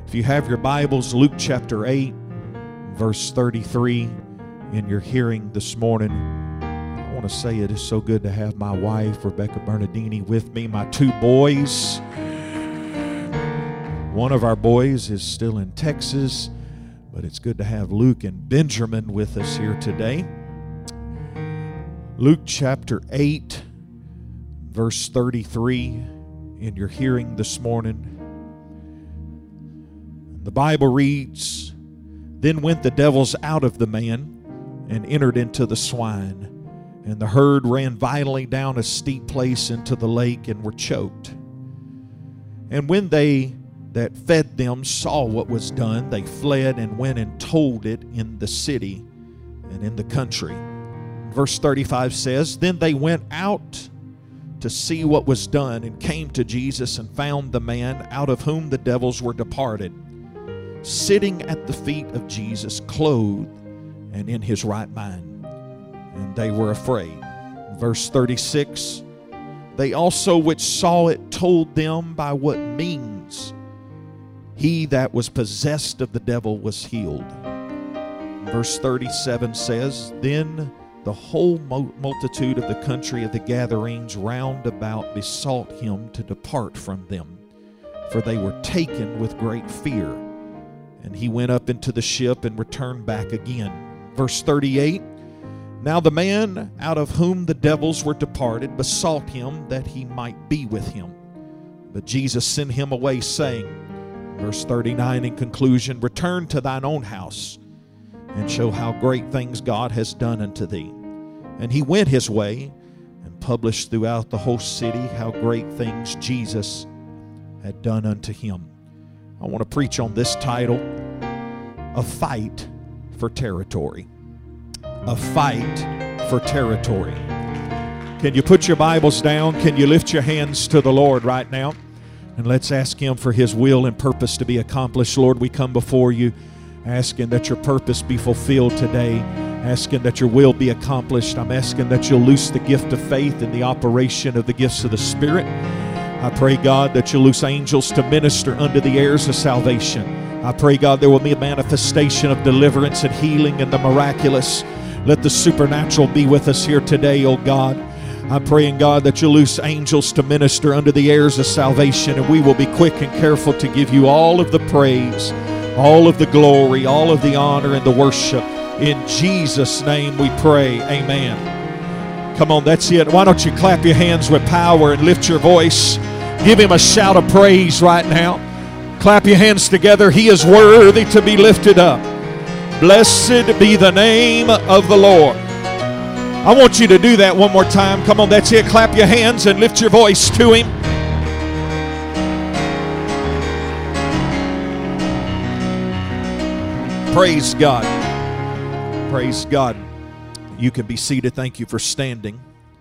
If you have your Bibles, Luke chapter 8, verse 33, in your hearing this morning, I want to say it is so good to have my wife, Rebecca Bernardini, with me, my two boys. One of our boys is still in Texas, but it's good to have Luke and Benjamin with us here today. Luke chapter 8, verse 33, in your hearing this morning. The Bible reads, "Then went the devils out of the man and entered into the swine, and the herd ran violently down a steep place into the lake and were choked. And when they that fed them saw what was done, they fled and went and told it in the city and in the country." Verse 35 says, "Then they went out to see what was done, and came to Jesus, and found the man out of whom the devils were departed, sitting at the feet of Jesus, clothed and in his right mind. And they were afraid." Verse 36, "They also which saw it told them by what means he that was possessed of the devil was healed." Verse 37 says, "Then the whole multitude of the country of the Gadarenes round about besought him to depart from them, for they were taken with great fear. And he went up into the ship and returned back again." Verse 38, "Now the man out of whom the devils were departed besought him that he might be with him. But Jesus sent him away, saying," verse 39 in conclusion, "Return to thine own house, and show how great things God has done unto thee. And he went his way, and published throughout the whole city how great things Jesus had done unto him." I want to preach on this title, "A Fight for Territory." A fight for territory. Can you put your Bibles down? Can you lift your hands to the Lord right now? And let's ask Him for His will and purpose to be accomplished. Lord, we come before You asking that Your purpose be fulfilled today, asking that Your will be accomplished. I'm asking that You'll loose the gift of faith and the operation of the gifts of the Spirit. I pray, God, that You'll loose angels to minister unto the heirs of salvation. I pray, God, there will be a manifestation of deliverance and healing and the miraculous. Let the supernatural be with us here today, oh God. I'm praying, God, that You'll loose angels to minister unto the heirs of salvation, and we will be quick and careful to give You all of the praise, all of the glory, all of the honor and the worship. In Jesus' name we pray, amen. Come on, that's it. Why don't you clap your hands with power and lift your voice? Give Him a shout of praise right now. Clap your hands together. He is worthy to be lifted up. Blessed be the name of the Lord. I want you to do that one more time. Come on, that's it. Clap your hands and lift your voice to Him. Praise God. Praise God. You can be seated. Thank you for standing.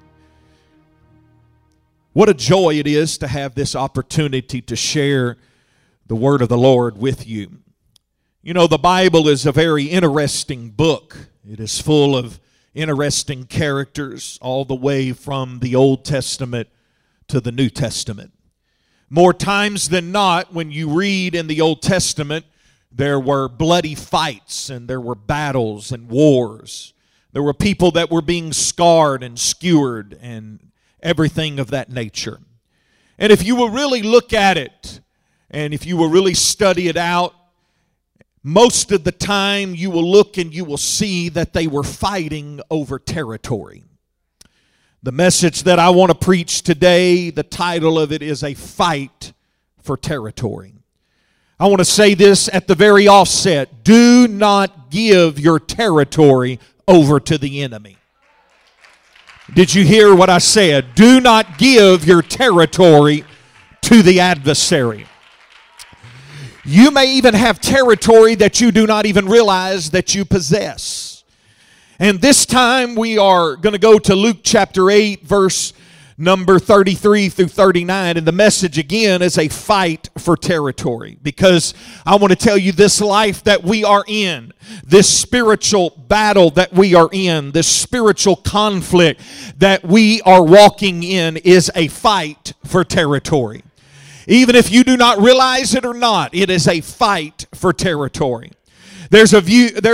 What a joy it is to have this opportunity to share the word of the Lord with you. You know, the Bible is a very interesting book. It is full of interesting characters all the way from the Old Testament to the New Testament. More times than not, when you read in the Old Testament, there were bloody fights and there were battles and wars. There were people that were being scarred and skewered and everything of that nature. And if you will really look at it, and if you will really study it out, most of the time you will look and you will see that they were fighting over territory. The message that I want to preach today, the title of it is "A Fight for Territory." I want to say this at the very offset: do not give your territory over to the enemy. Did you hear what I said? Do not give your territory to the adversary. You may even have territory that you do not even realize that you possess. And this time we are going to go to Luke chapter 8, verse number 33 through 39. And the message again is a fight for territory. Because I want to tell you, this life that we are in, this spiritual battle that we are in, this spiritual conflict that we are walking in is a fight for territory. Even if you do not realize it or not, it is a fight for territory. There's a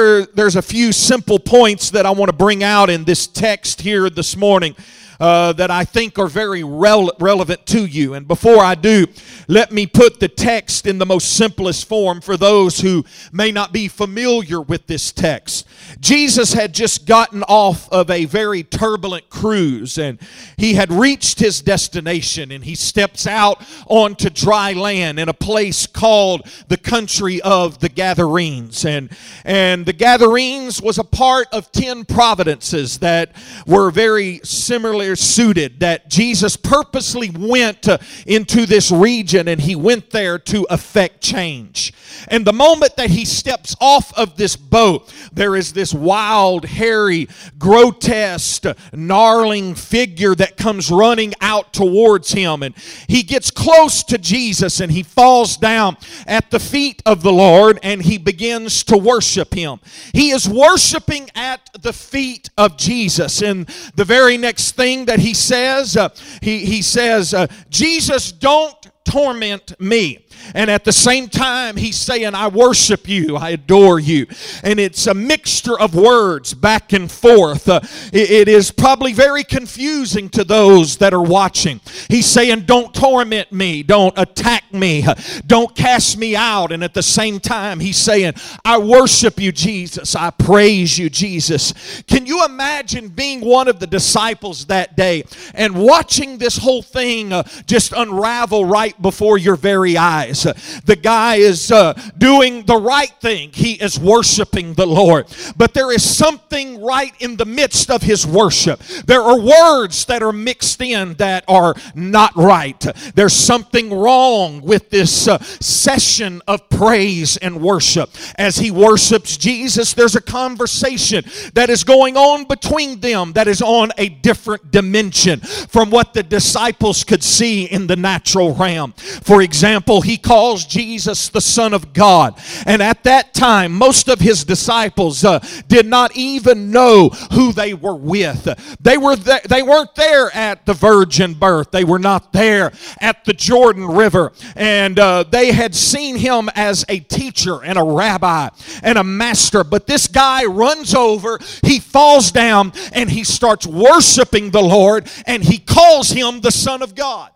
few simple points that I want to bring out in this text here this morning that I think are very relevant to you. And before I do, let me put the text in the most simplest form for those who may not be familiar with this text. Jesus had just gotten off of a very turbulent cruise, and he had reached his destination, and he steps out onto dry land in a place called the country of the Gadarenes. And the Gadarenes was a part of 10 providences that were very similarly suited, that Jesus purposely went into this region, and he went there to effect change. And the moment that he steps off of this boat, there is this wild, hairy, grotesque, gnarling figure that comes running out towards him. And he gets close to Jesus, and he falls down at the feet of the Lord, and he begins to worship him. He is worshiping at the feet of Jesus. And the very next thing that he says, he says, Jesus, don't torment me. And at the same time, he's saying, I worship you, I adore you. And it's a mixture of words back and forth. It is probably very confusing to those that are watching. He's saying, don't torment me, don't attack me, don't cast me out. And at the same time, he's saying, I worship you, Jesus, I praise you, Jesus. Can you imagine being one of the disciples that day and watching this whole thing just unravel right before your very eyes? The guy is doing the right thing. He is worshiping the Lord. But there is something right in the midst of his worship. There are words that are mixed in that are not right. There's something wrong with this session of praise and worship. As he worships Jesus, there's a conversation that is going on between them that is on a different dimension from what the disciples could see in the natural realm. For example, he calls Jesus the Son of God. And at that time, most of his disciples did not even know who they were with. They weren't there at the virgin birth. They were not there at the Jordan River. And they had seen him as a teacher and a rabbi and a master. But this guy runs over, he falls down, and he starts worshiping the Lord, and he calls him the Son of God.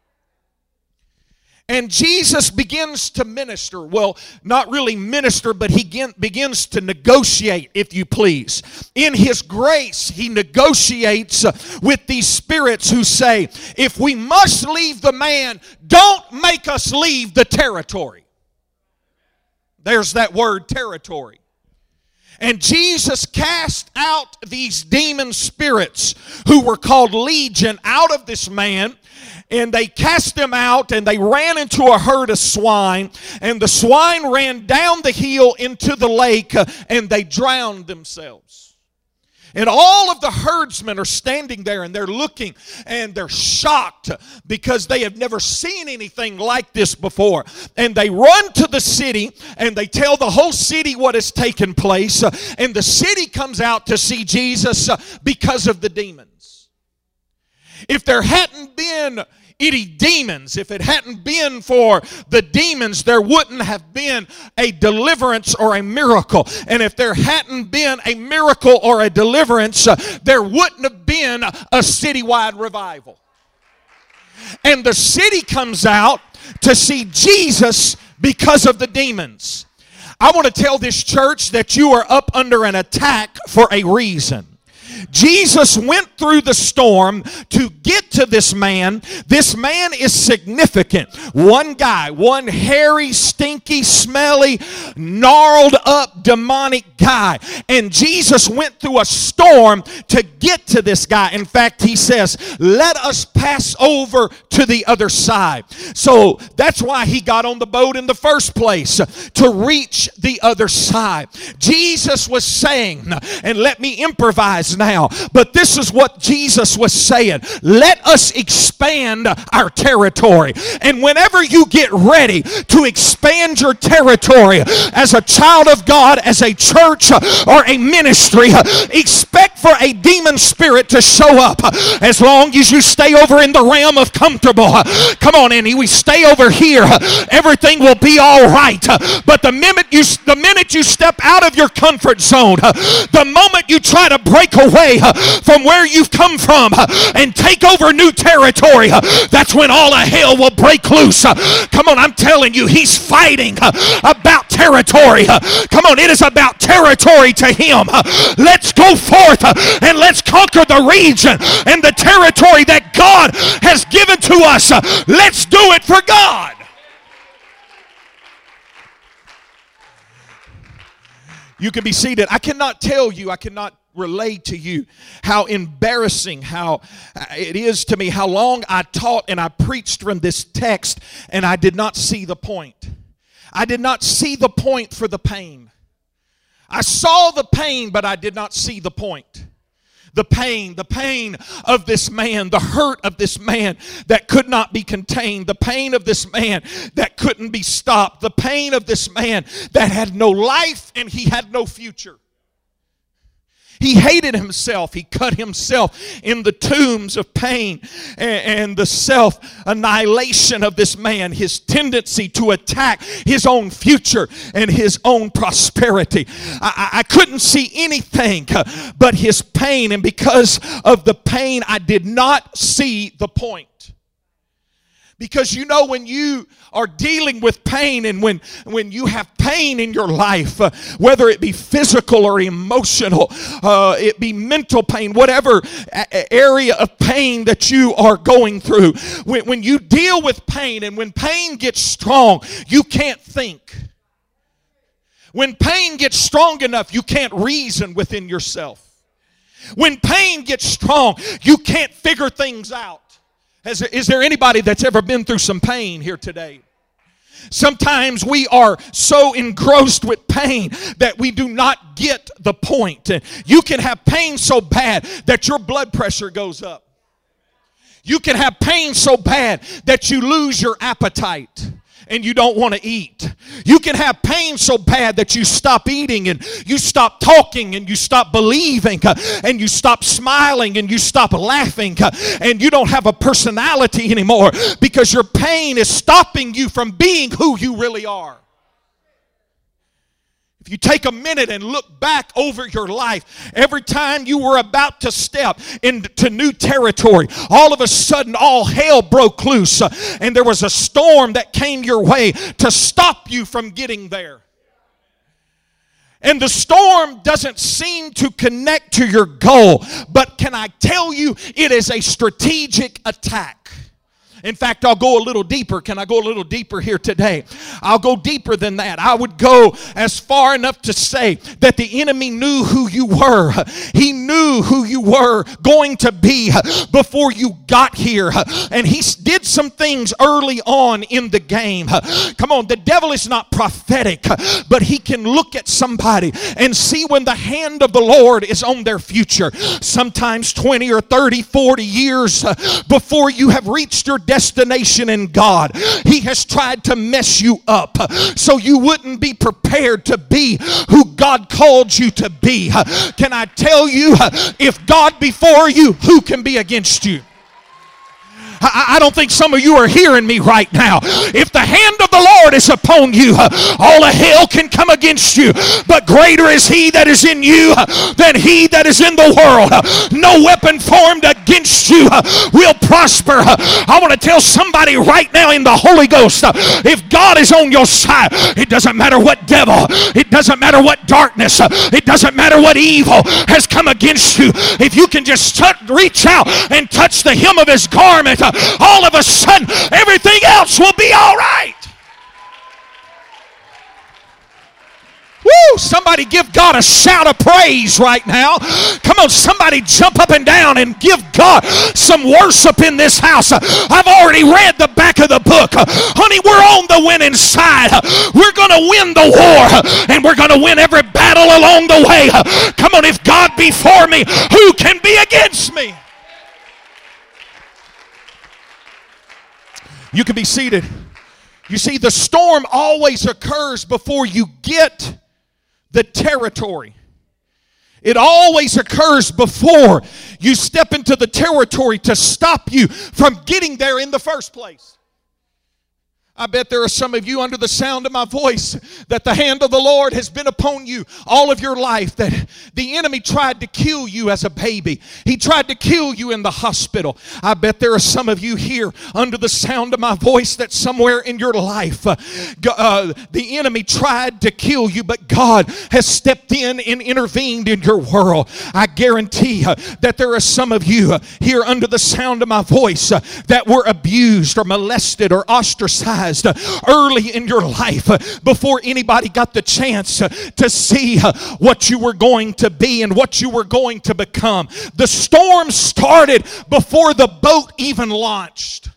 And Jesus begins to minister. Well, not really minister, but he begins to negotiate, if you please. In his grace, he negotiates with these spirits who say, if we must leave the man, don't make us leave the territory. There's that word, territory. And Jesus cast out these demon spirits who were called legion out of this man. And they cast them out, and they ran into a herd of swine. And the swine ran down the hill into the lake, and they drowned themselves. And all of the herdsmen are standing there, and they're looking, and they're shocked because they have never seen anything like this before. And they run to the city, and they tell the whole city what has taken place. And the city comes out to see Jesus because of the demons. If there hadn't been any demons, if it hadn't been for the demons, there wouldn't have been a deliverance or a miracle. And if there hadn't been a miracle or a deliverance, there wouldn't have been a citywide revival. And the city comes out to see Jesus because of the demons. I want to tell this church that you are up under an attack for a reason. Jesus went through the storm to get to this man. This man is significant. One guy, one hairy, stinky, smelly, gnarled up, demonic guy. And Jesus went through a storm to get to this guy. In fact, he says, let us pass over to the other side. So that's why he got on the boat in the first place, to reach the other side. Jesus was saying, and let me improvise now, now. But this is what Jesus was saying. Let us expand our territory. And whenever you get ready to expand your territory as a child of God, as a church or a ministry, expect for a demon spirit to show up. As long as you stay over in the realm of comfortable, come on, Annie, we stay over here, everything will be all right. But the minute you step out of your comfort zone, the moment you try to break away from where you've come from and take over new territory, that's when all of hell will break loose. Come on, I'm telling you, he's fighting about territory. Come on, it is about territory to him. Let's go forth and let's conquer the region and the territory that God has given to us. Let's do it for God. You can be seated. I cannot relate to you how embarrassing how it is to me, how long I taught and I preached from this text and I did not see the point. I did not see the point for the pain. I saw the pain, but I did not see the point. The pain of this man, the hurt of this man that could not be contained, the pain of this man that couldn't be stopped, the pain of this man that had no life and he had no future. He hated himself. He cut himself in the tombs of pain and the self-annihilation of this man, his tendency to attack his own future and his own prosperity. I couldn't see anything but his pain, and because of the pain, I did not see the point. Because you know, when you are dealing with pain and when you have pain in your life, whether it be physical or emotional, it be mental pain, whatever area of pain that you are going through, when you deal with pain and when pain gets strong, you can't think. When pain gets strong enough, you can't reason within yourself. When pain gets strong, you can't figure things out. Is there anybody that's ever been through some pain here today? Sometimes we are so engrossed with pain that we do not get the point. You can have pain so bad that your blood pressure goes up. You can have pain so bad that you lose your appetite and you don't want to eat. You can have pain so bad that you stop eating and you stop talking and you stop believing and you stop smiling and you stop laughing and you don't have a personality anymore because your pain is stopping you from being who you really are. If you take a minute and look back over your life, every time you were about to step into new territory, all of a sudden all hell broke loose and there was a storm that came your way to stop you from getting there. And the storm doesn't seem to connect to your goal, but can I tell you, it is a strategic attack. In fact, I'll go a little deeper. Can I go a little deeper here today? I'll go deeper than that. I would go as far enough to say that the enemy knew who you were. He knew who you were going to be before you got here. And he did some things early on in the game. Come on, the devil is not prophetic, but he can look at somebody and see when the hand of the Lord is on their future. Sometimes 20 or 30, 40 years before you have reached your destination in God, he has tried to mess you up so you wouldn't be prepared to be who God called you to be. Can I tell you, if God be for you, who can be against you? I don't think some of you are hearing me right now. If the hand of the Lord is upon you, all of hell can come against you. But greater is he that is in you than he that is in the world. No weapon formed against you will prosper. I want to tell somebody right now in the Holy Ghost, if God is on your side, it doesn't matter what devil, it doesn't matter what darkness, it doesn't matter what evil has come against you. If you can just reach out and touch the hem of his garment, all of a sudden everything else will be all right. Woo! somebody give God a shout of praise right now. Come on, somebody jump up and down and give God some worship in this house. I've already read the back of the book. Honey, we're on the winning side. We're going to win the war, and we're going to win every battle along the way. Come on, if God be for me, who can be against me? You can be seated. You see, the storm always occurs before you get the territory. It always occurs before you step into the territory to stop you from getting there in the first place. I bet there are some of you under the sound of my voice that the hand of the Lord has been upon you all of your life, that the enemy tried to kill you as a baby. He tried to kill you in the hospital. I bet there are some of you here under the sound of my voice that somewhere in your life the enemy tried to kill you, but God has stepped in and intervened in your world. I guarantee that there are some of you here under the sound of my voice that were abused or molested or ostracized early in your life before anybody got the chance to see what you were going to be and what you were going to become. The storm started before the boat even launched.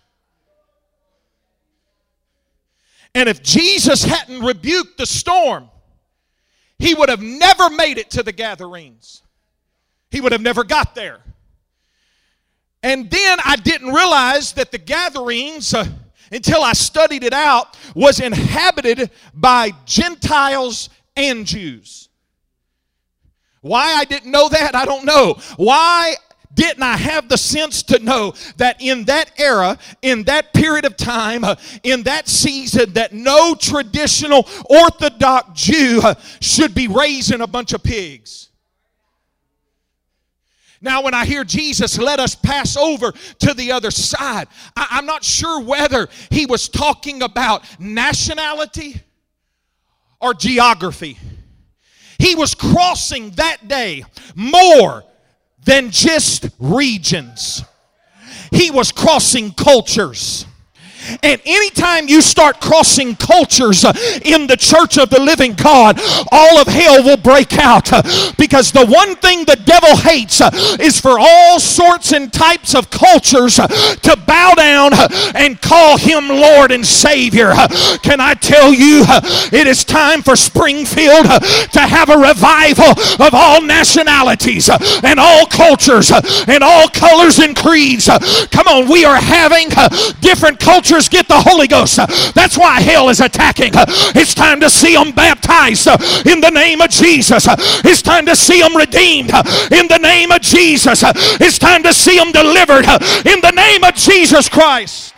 And if Jesus hadn't rebuked the storm, he would have never made it to the Gadarenes. He would have never got there. And then I didn't realize that the Gadarenes, until I studied it out, was inhabited by Gentiles and Jews. Why I didn't know that, I don't know. Why didn't I have the sense to know that in that era, in that period of time, in that season, that no traditional Orthodox Jew should be raising a bunch of pigs? Now, when I hear Jesus, let us pass over to the other side, I'm not sure whether he was talking about nationality or geography. He was crossing that day more than just regions. He was crossing cultures. And anytime you start crossing cultures in the church of the living God, all of hell will break out. Because the one thing the devil hates is for all sorts and types of cultures to bow down and call him Lord and Savior. Can I tell you, it is time for Springfield to have a revival of all nationalities and all cultures and all colors and creeds. Come on, we are having different cultures get the Holy Ghost. That's why hell is attacking. It's time to see them baptized in the name of Jesus. It's time to see them redeemed in the name of Jesus. It's time to see them delivered in the name of Jesus Christ.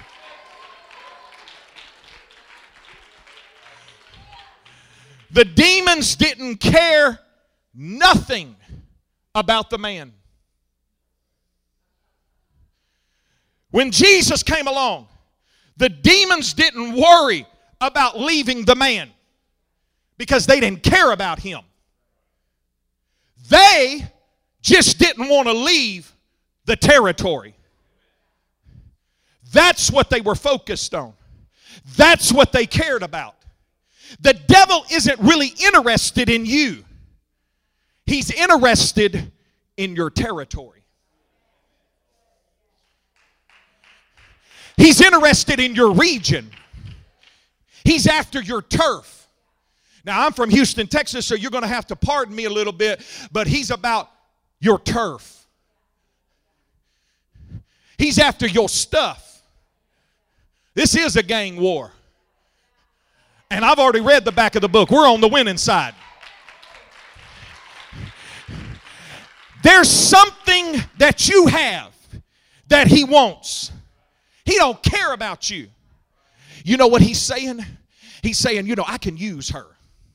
The demons didn't care nothing about the man. When Jesus came along, the demons didn't worry about leaving the man because they didn't care about him. They just didn't want to leave the territory. That's what they were focused on. That's what they cared about. The devil isn't really interested in you. He's interested in your territory. He's interested in your region. He's after your turf. Now, I'm from Houston, Texas, so you're going to have to pardon me a little bit, but he's about your turf. He's after your stuff. This is a gang war. And I've already read the back of the book. We're on the winning side. There's something that you have that he wants. He don't care about you. You know what he's saying? He's saying, I can use her.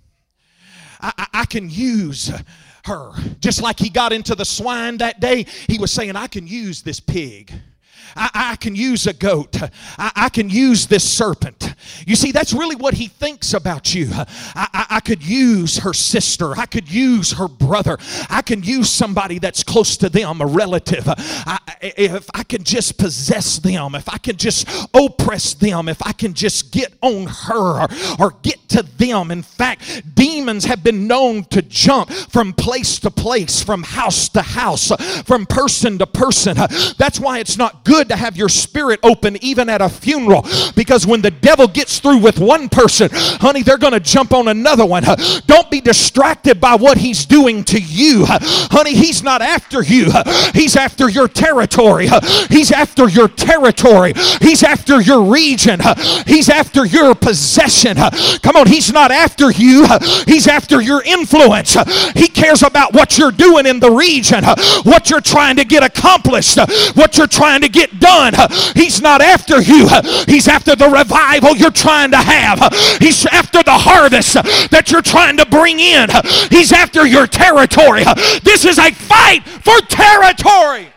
I can use her. Just like he got into the swine that day, he was saying, I can use this pig. I can use a goat. I can use this serpent. You see, that's really what he thinks about you. I could use her sister. I could use her brother. I can use somebody that's close to them, a relative. If I can just possess them, if I can just oppress them, if I can just get on her or get to them. In fact, demons have been known to jump from place to place, from house to house, from person to person. That's why it's not good to have your spirit open even at a funeral, because when the devil gets through with one person, honey, they're going to jump on another one. Don't be distracted by what he's doing to you. Honey, he's not after you. He's after your territory. He's after your territory. He's after your region. He's after your possession. Come on, he's not after you. He's after your influence. He cares about what you're doing in the region, what you're trying to get accomplished, what you're trying to get done. He's not after you. He's after the revival you're trying to have. He's after the harvest that you're trying to bring in. He's after your territory. This is a fight for territory.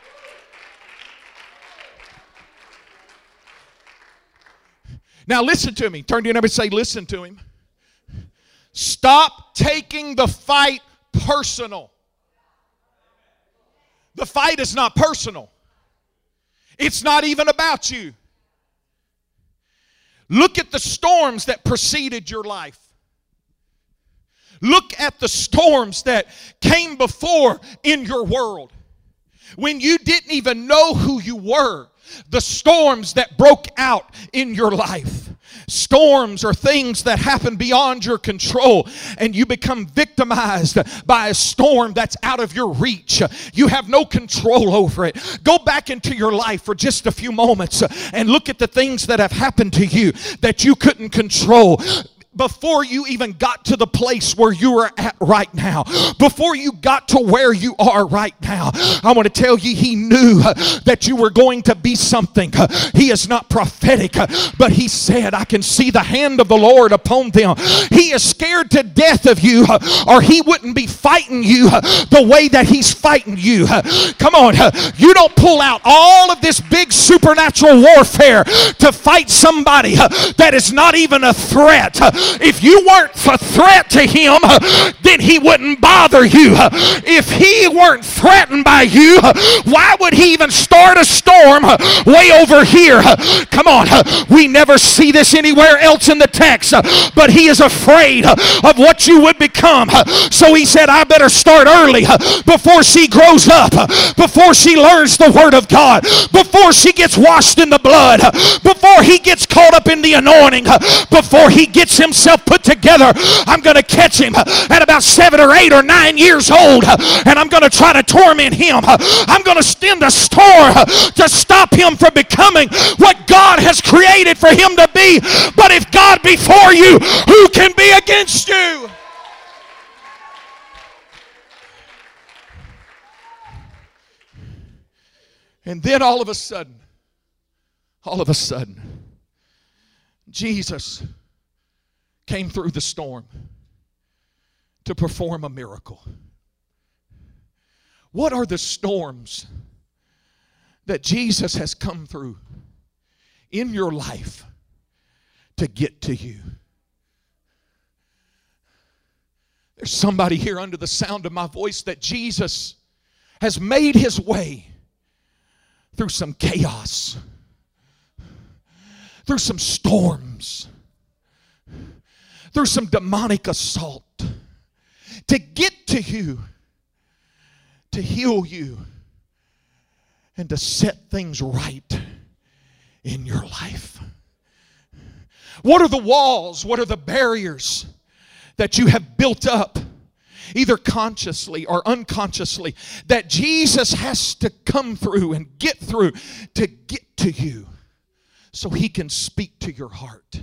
Now listen to me. Turn to your neighbor and say, listen to him. Stop taking the fight personal. The fight is not personal. It's not even about you. Look at the storms that preceded your life. Look at the storms that came before in your world. When you didn't even know who you were, the storms that broke out in your life. Storms are things that happen beyond your control, and you become victimized by a storm that's out of your reach. You have no control over it. Go back into your life for just a few moments and look at the things that have happened to you that you couldn't control. Before you even got to the place where you are at right now, before you got to where you are right now, I want to tell you, he knew that you were going to be something. He is not prophetic, but he said, I can see the hand of the Lord upon them. He is scared to death of you, or he wouldn't be fighting you the way that he's fighting you. Come on, you don't pull out all of this big supernatural warfare to fight somebody that is not even a threat. If you weren't a threat to him, then he wouldn't bother you. If he weren't threatened by you, why would he even start a storm way over here? Come on, we never see this anywhere else in the text, but he is afraid of what you would become. So he said, I better start early before she grows up, before she learns the word of God, before she gets washed in the blood, before he gets caught up in the anointing, before he gets himself put together. I'm going to catch him at about 7 or 8 or 9 years old, and I'm going to try to torment him. I'm going to send a storm to stop him from becoming what God has created for him to be. But if God be for you, who can be against you? And then all of a sudden, Jesus came through the storm to perform a miracle. What are the storms that Jesus has come through in your life to get to you? There's somebody here under the sound of my voice that Jesus has made his way through some chaos, through some storms, through some demonic assault, to get to you, to heal you, and to set things right in your life. What are the walls? What are the barriers that you have built up, either consciously or unconsciously, that Jesus has to come through and get through to get to you so he can speak to your heart?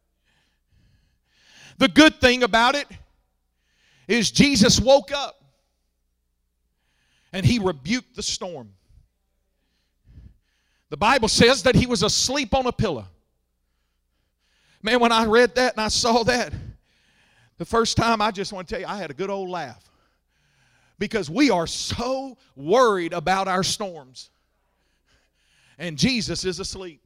The good thing about it is Jesus woke up and he rebuked the storm. The Bible says that he was asleep on a pillow. Man, when I read that and I saw that, the first time, I just want to tell you, I had a good old laugh. Because we are so worried about our storms. and Jesus is asleep.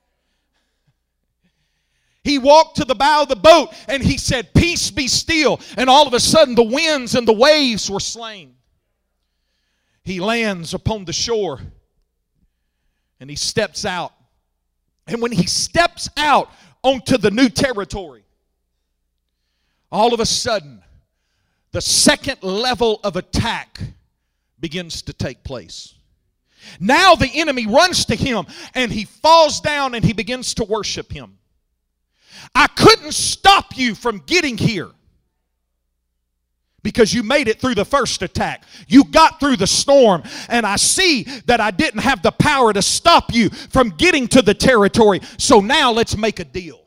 He walked to the bow of the boat and he said, "Peace, be still." And all of a sudden the winds and the waves were slain. He lands upon the shore and he steps out. And when he steps out onto the new territory, all of a sudden the second level of attack begins to take place. Now the enemy runs to him and he falls down and he begins to worship him. I couldn't stop you from getting here because you made it through the first attack. You got through the storm, and I see that I didn't have the power to stop you from getting to the territory. So now let's make a deal.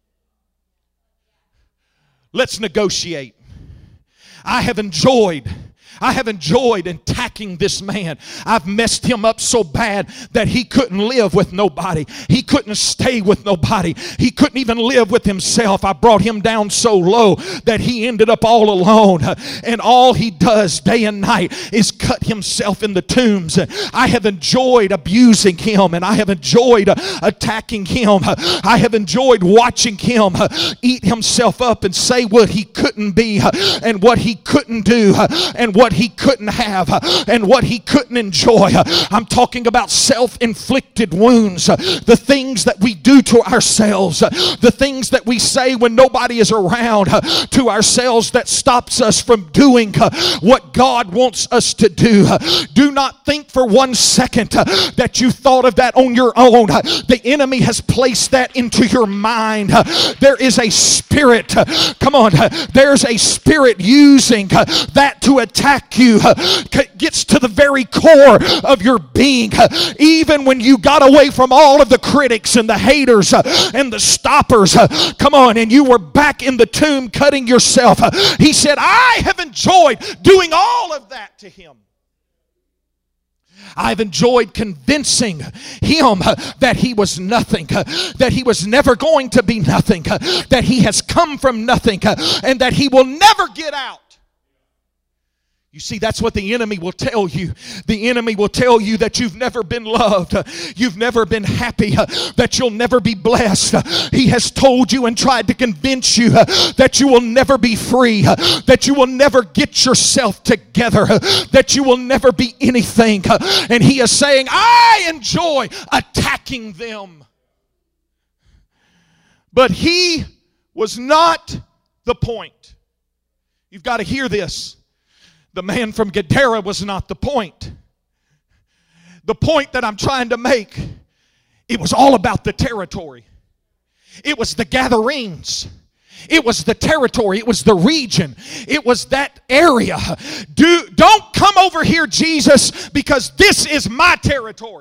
Let's negotiate. I have enjoyed attacking this man. I've messed him up so bad that he couldn't live with nobody. He couldn't stay with nobody. He couldn't even live with himself. I brought him down so low that he ended up all alone. And all he does day and night is cut himself in the tombs. I have enjoyed abusing him, and I have enjoyed attacking him. I have enjoyed watching him eat himself up and say what he couldn't be and what he couldn't do and what he couldn't have and what he couldn't enjoy. I'm talking about self-inflicted wounds, the things that we do to ourselves, the things that we say when nobody is around to ourselves that stops us from doing what God wants us to do. Do not think for 1 second that you thought of that on your own. The enemy has placed that into your mind. There is a spirit, come on, there's a spirit using that to attack you. Gets to the very core of your being. Even when you got away from all of the critics and the haters and the stoppers, come on, and you were back in the tomb cutting yourself, he said, I have enjoyed doing all of that to him. I've enjoyed convincing him that he was nothing, that he was never going to be nothing, that he has come from nothing, and that he will never get out. You see, that's what the enemy will tell you. The enemy will tell you that you've never been loved, you've never been happy, that you'll never be blessed. He has told you and tried to convince you that you will never be free, that you will never get yourself together, that you will never be anything. And he is saying, I enjoy attacking them. But he was not the point. You've got to hear this. The man from Gadara was not the point. The point that I'm trying to make, it was all about the territory. It was the Gadarenes. It was the territory. It was the region. It was that area. Don't come over here, Jesus, because this is my territory.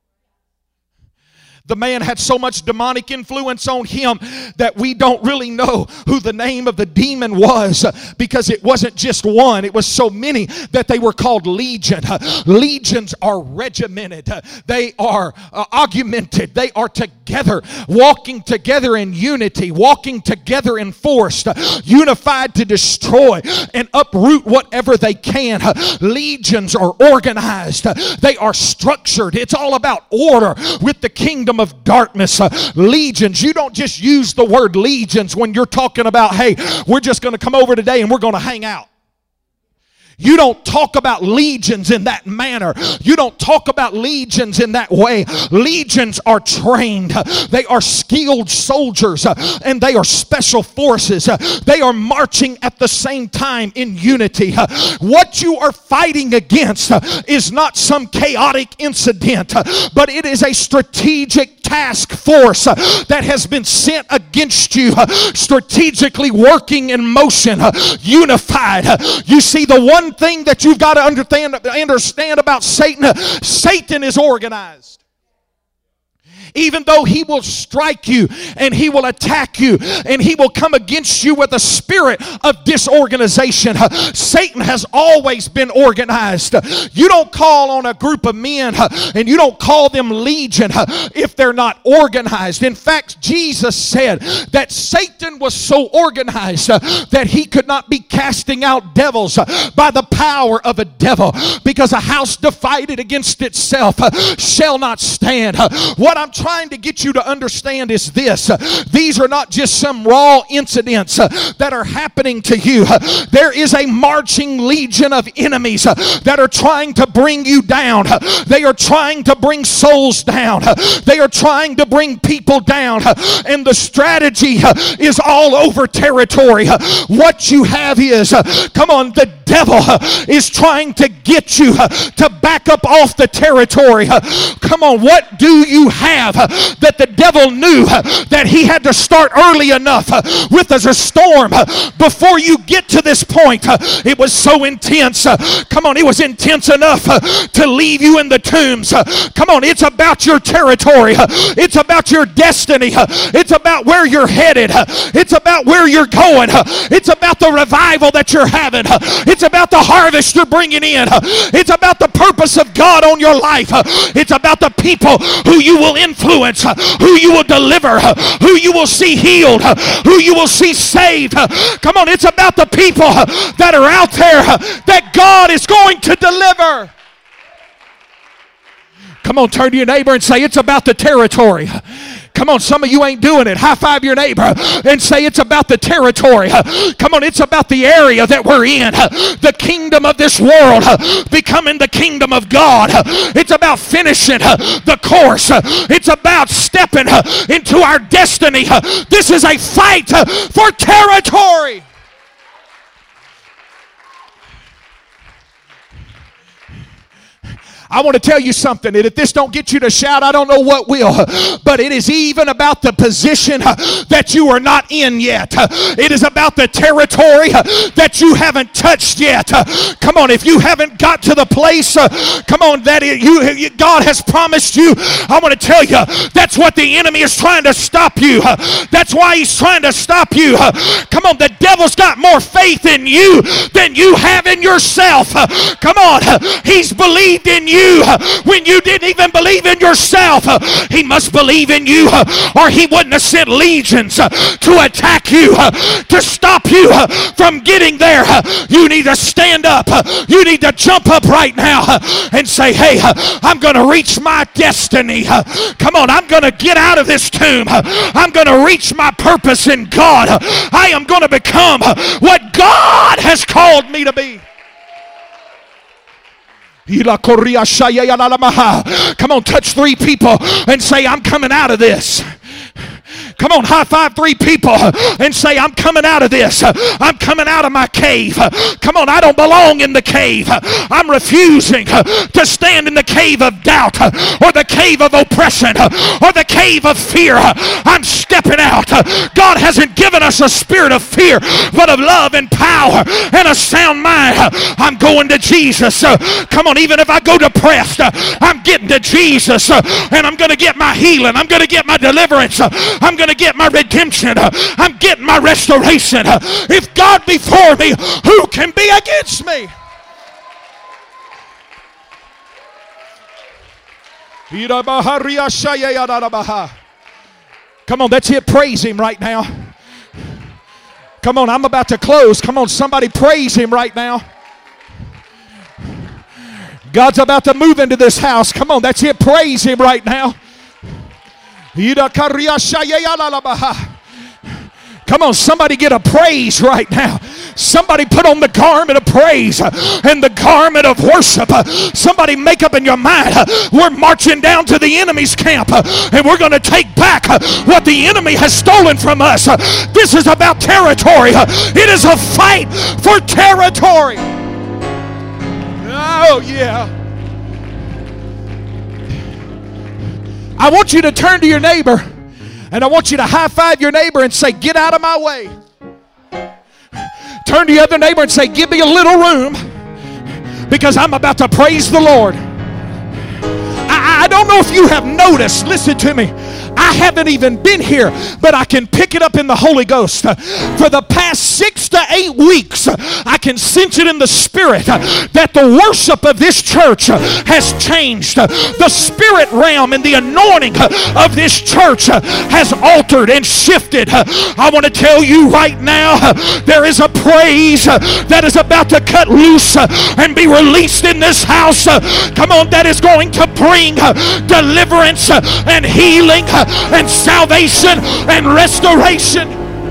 The man had so much demonic influence on him that we don't really know who the name of the demon was, because it wasn't just one. It was so many that they were called legion. Legions are regimented. They are augmented. They are together, walking together in unity, walking together in force, unified to destroy and uproot whatever they can. Legions are organized. They are structured. It's all about order with the kingdom of darkness. Legions, you don't just use the word legions when you're talking about, hey, we're just going to come over today and we're going to hang out. You don't talk about legions in that manner. You don't talk about legions in that way. Legions are trained. They are skilled soldiers, and they are special forces. They are marching at the same time in unity. What you are fighting against is not some chaotic incident, but it is a strategic task force that has been sent against you, strategically working in motion, unified. You see, the one thing that you've got to understand about Satan, Satan is organized. even though he will strike you and he will attack you and he will come against you with a spirit of disorganization, Satan has always been organized. You don't call on a group of men and you don't call them legion if they're not organized. In fact, Jesus said that Satan was so organized that he could not be casting out devils by the power of a devil, because a house divided against itself shall not stand. What I'm trying to get you to understand is this: these are not just some raw incidents that are happening to you. There is a marching legion of enemies that are trying to bring you down. They are trying to bring souls down. They are trying to bring people down. And the strategy is all over territory. What you have is, come on, the devil is trying to get you to back up off the territory. Come on, what do you have that the devil knew that he had to start early enough with as a storm before you get to this point? It was so intense. Come on, it was intense enough to leave you in the tombs. Come on, it's about your territory. It's about your destiny. It's about where you're headed. It's about where you're going. It's about the revival that you're having. It's about the harvest you're bringing in. It's about the purpose of God on your life. It's about the people who you will influence, who you will deliver, who you will see healed, who you will see saved. Come on, it's about the people that are out there that God is going to deliver. Come on, turn to your neighbor and say, it's about the territory. Come on, some of you ain't doing it. High five your neighbor and say, it's about the territory. Come on, it's about the area that we're in. The kingdom of this world becoming the kingdom of God. It's about finishing the course. It's about stepping into our destiny. This is a fight for territory. I want to tell you something, and if this don't get you to shout, I don't know what will. But it is even about the position that you are not in yet. It is about the territory that you haven't touched yet. Come on, if you haven't got to the place, come on, that God has promised you, I want to tell you, that's what the enemy is trying to stop you. That's why he's trying to stop you. Come on, the devil's got more faith in you than you have in yourself. Come on, he's believed in you when you didn't even believe in yourself. He must believe in you, or he wouldn't have sent legions to attack you, to stop you from getting there. You need to stand up. You need to jump up right now and say, hey, I'm going to reach my destiny. Come on, I'm going to get out of this tomb. I'm going to reach my purpose in God. I am going to become what God has called me to be. Come on, touch 3 people and say, I'm coming out of this. Come on, high five 3 people and say, I'm coming out of this. I'm coming out of my cave. Come on, I don't belong in the cave. I'm refusing to stand in the cave of doubt or the cave of oppression or the cave of fear. I'm stepping out. God hasn't given us a spirit of fear, but of love and power and a sound mind. I'm going to Jesus. Come on, even if I go depressed, I'm getting to Jesus, and I'm going to get my healing. I'm going to get my deliverance. I'm going to get my redemption. I'm getting my restoration. If God be for me, who can be against me? Come on, that's it. Praise him right now. Come on, I'm about to close. Come on, somebody praise him right now. God's about to move into this house. Come on, that's it. Praise him right now. Come on, somebody get a praise right now. Somebody put on the garment of praise and the garment of worship. Somebody make up in your mind, we're marching down to the enemy's camp and we're going to take back what the enemy has stolen from us. This is about territory. It is a fight for territory. Oh, yeah. I want you to turn to your neighbor and I want you to high five your neighbor and say, get out of my way. Turn to your other neighbor and say, give me a little room because I'm about to praise the Lord. I don't don't know if you have noticed, listen to me, I haven't even been here, but I can pick it up in the Holy Ghost. For the past 6 to 8 weeks, I can sense it in the Spirit that the worship of this church has changed. The spirit realm and the anointing of this church has altered and shifted. I want to tell you right now, there is a praise that is about to cut loose and be released in this house. Come on, that is going to bring deliverance and healing and salvation and restoration.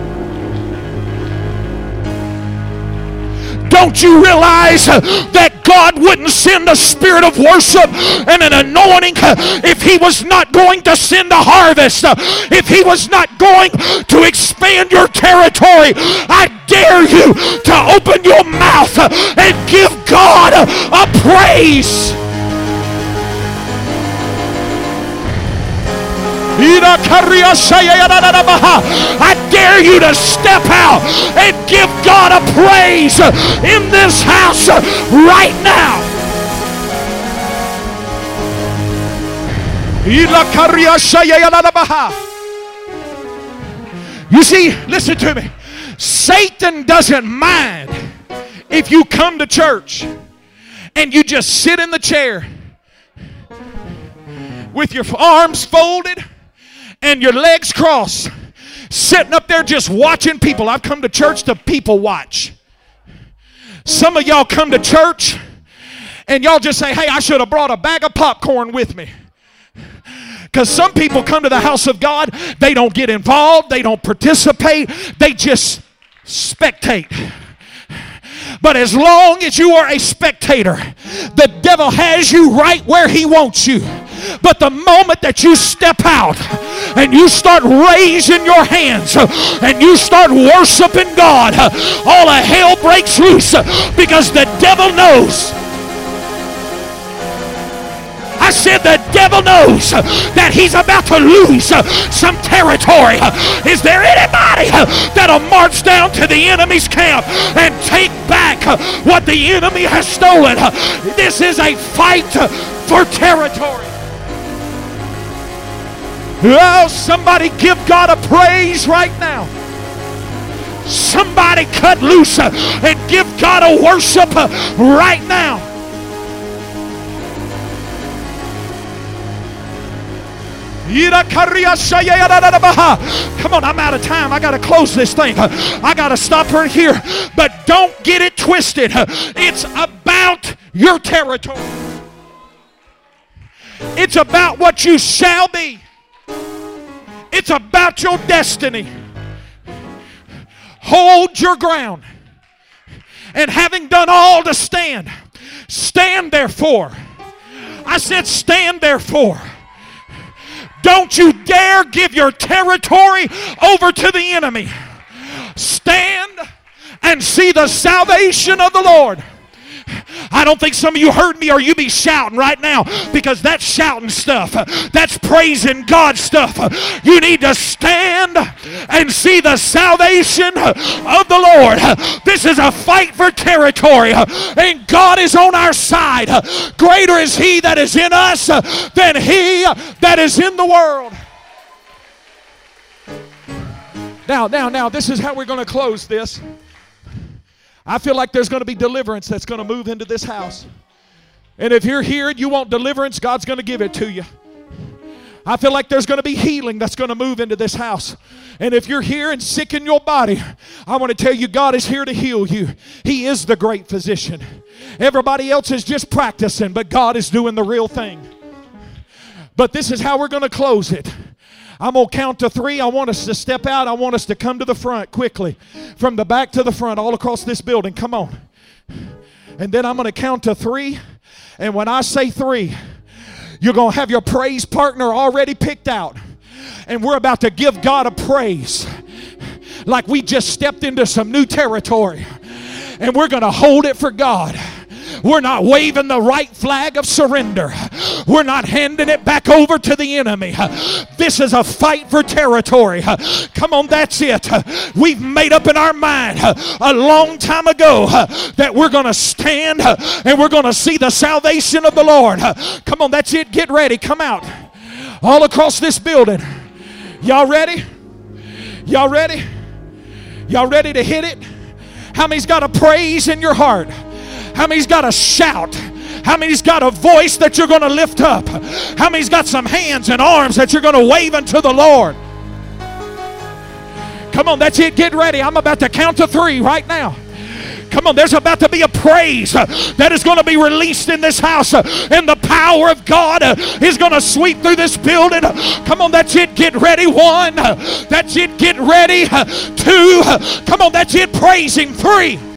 Don't you realize that God wouldn't send a spirit of worship and an anointing if He was not going to send a harvest, if He was not going to expand your territory? I dare you to open your mouth and give God a praise. I dare you to step out and give God a praise in this house right now. You see, listen to me. Satan doesn't mind if you come to church and you just sit in the chair with your arms folded and your legs crossed, sitting up there just watching people. I've come to church to people watch. Some of y'all come to church and y'all just say, hey, I should have brought a bag of popcorn with me. Because some people come to the house of God, they don't get involved, they don't participate, they just spectate. But as long as you are a spectator, the devil has you right where he wants you. But the moment that you step out and you start raising your hands and you start worshiping God, all of hell breaks loose, because the devil knows. I said the devil knows that he's about to lose some territory. Is there anybody that'll march down to the enemy's camp and take back what the enemy has stolen? This is a fight for territory. Oh, somebody give God a praise right now. Somebody cut loose and give God a worship right now. Come on, I'm out of time. I got to close this thing. I got to stop right here. But don't get it twisted. It's about your territory. It's about what you shall be. It's about your destiny. Hold your ground. And having done all to stand, stand therefore. I said stand therefore. Don't you dare give your territory over to the enemy. Stand and see the salvation of the Lord. I don't think some of you heard me, or you be shouting right now, because that's shouting stuff. That's praising God stuff. You need to stand and see the salvation of the Lord. This is a fight for territory, and God is on our side. Greater is He that is in us than he that is in the world. Now, this is how we're going to close this. I feel like there's going to be deliverance that's going to move into this house. And if you're here and you want deliverance, God's going to give it to you. I feel like there's going to be healing that's going to move into this house. And if you're here and sick in your body, I want to tell you, God is here to heal you. He is the great physician. Everybody else is just practicing, but God is doing the real thing. But this is how we're going to close it. I'm going to count to 3. I want us to step out. I want us to come to the front quickly. From the back to the front, all across this building. Come on. And then I'm going to count to 3. And when I say 3, you're going to have your praise partner already picked out. And we're about to give God a praise like we just stepped into some new territory. And we're going to hold it for God. We're not waving the right flag of surrender. We're not handing it back over to the enemy. This is a fight for territory. Come on, that's it. We've made up in our mind a long time ago that we're going to stand and we're going to see the salvation of the Lord. Come on, that's it. Get ready. Come out. All across this building. Y'all ready? Y'all ready? Y'all ready to hit it? How many's got a praise in your heart? How many's got a shout? How many's got a voice that you're going to lift up? How many's got some hands and arms that you're going to wave unto the Lord? Come on, that's it. Get ready. I'm about to count to 3 right now. Come on, there's about to be a praise that is going to be released in this house, and the power of God is going to sweep through this building. Come on, that's it. Get ready. 1. That's it. Get ready. 2. Come on, that's it. Praise Him. 3.